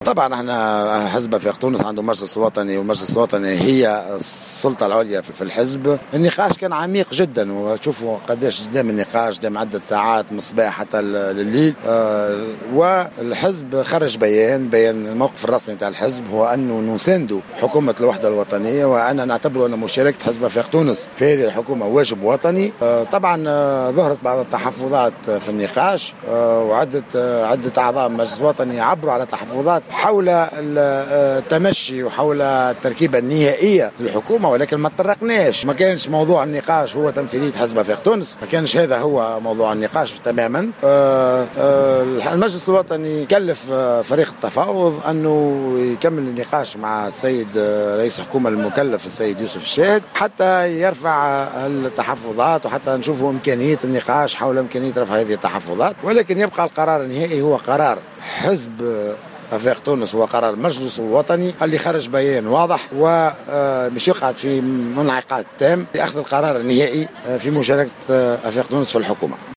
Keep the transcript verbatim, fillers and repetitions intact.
طبعا احنا حزب افاق تونس عنده مجلس وطني، والمجلس الوطني هي السلطه العليا في الحزب. النقاش كان عميق جدا، وشوفوا قداش قدام النقاش دام عدة ساعات من الصباح حتى الليل. آه والحزب خرج بيان بيان الموقف الرسمي نتاع الحزب هو انه نساندوا حكومه الوحده الوطنيه، وانا نعتبر ان مشاركه حزب افاق تونس في هذه الحكومه واجب وطني. آه طبعا آه ظهرت بعض التحفظات في النقاش، آه وعده آه عده اعضاء المجلس الوطني عبروا على تحفظات حول التمشي وحول التركيبة النهائية للحكومة، ولكن ما تطرقناش، ما كانش موضوع النقاش هو تمثيلية حزب افاق تونس، ما كانش هذا هو موضوع النقاش تماما. المجلس الوطني كلف فريق التفاوض أنه يكمل النقاش مع السيد رئيس الحكومة المكلف السيد يوسف الشاهد حتى يرفع التحفظات، وحتى نشوفوا إمكانية النقاش حول إمكانية رفع هذه التحفظات. ولكن يبقى القرار النهائي هو قرار حزب افاق تونس، هو قرار المجلس الوطني اللي خرج بيان واضح ومش يقعد في منعقد تام لاخذ القرار النهائي في مشاركه افاق تونس في الحكومه.